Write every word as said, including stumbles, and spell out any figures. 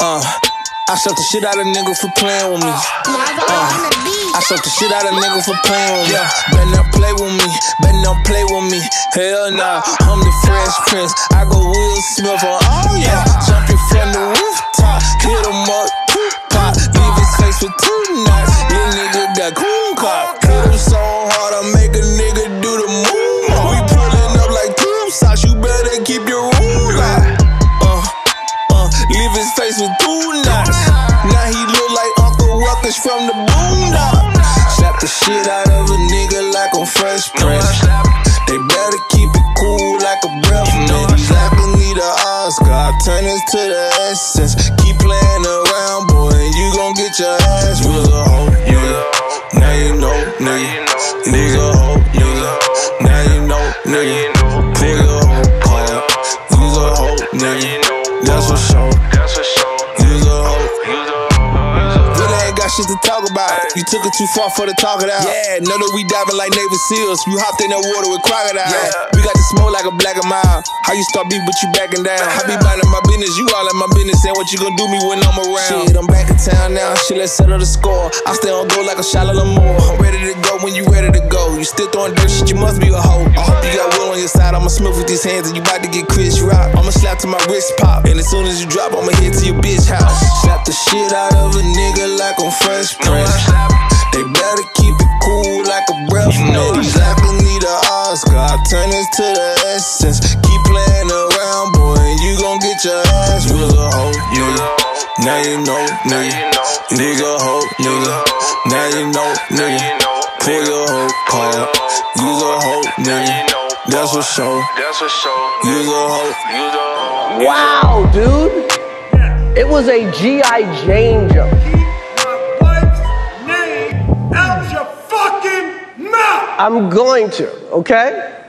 Uh, I shut the shit out of nigga for playing with me. Uh, I shut the shit out of nigga for playing with me. Better not play with me, better not play with me. Hell nah, I'm the Fresh Prince. I go Will Smith on, oh yeah. Jumping from the rooftop, hit him up, pop, leave his face with two knots. Little nigga got coon cop. Hit him so hard, I make a nigga do the moonwalk. We pulling up like tube socks, you better keep your room locked. Uh, uh, leave his face with two knots. Now he look like Uncle Ruckus from the Boondocks. Slap the shit out of a nigga like I'm Fresh Prince. They better keep it cool like a breath mint. These rappers need a Oscar, I turn this to the essence. Keep playing around, boy, and you gon' get your ass with a hoe, nigga. Now you know, nigga. Nigga, hoe, nigga. Now you know, nigga. Nigga, hoe, hard. Use a hoe, nigga. That's for sure. Use a hoe. Really ain't got shit to talk about. You took it too far for the talk it out. Yeah, know that we diving like Navy SEALs. You hopped in that water with crocodiles. Yeah. We got the smoke like a black and mild. How you start beef but you backing down? I be minding my business, you all in my business. And what you gon' do me when I'm around? Shit, I'm back in town now. Shit, let's settle the score. I stay on go like a Charlotte Lamore. I'm ready to go when you ready to go. You still throwing dirt shit, you must be a hoe. I hope you got Will on your side. I'ma smooth with these hands and you about to get Chris Rock. I'ma slap to my wrist pop. And as soon as you drop, I'ma hit to your bitch house. Slap the shit out of a nigga like I'm Fresh Prince. They better keep it cool like a breath mint. These rappers need a Oscar, I turn this to the essence. Keep playing around, boy, and you gon' get your ass with a hoe, nigga. Now you know, nigga. Nigga, hoe, nigga. Now you know, nigga. Pull your hoe card. Use a hoe, nigga. That's for sure. Use a hoe. Wow, dude. It was a G I Jane jump. I'm going to, okay?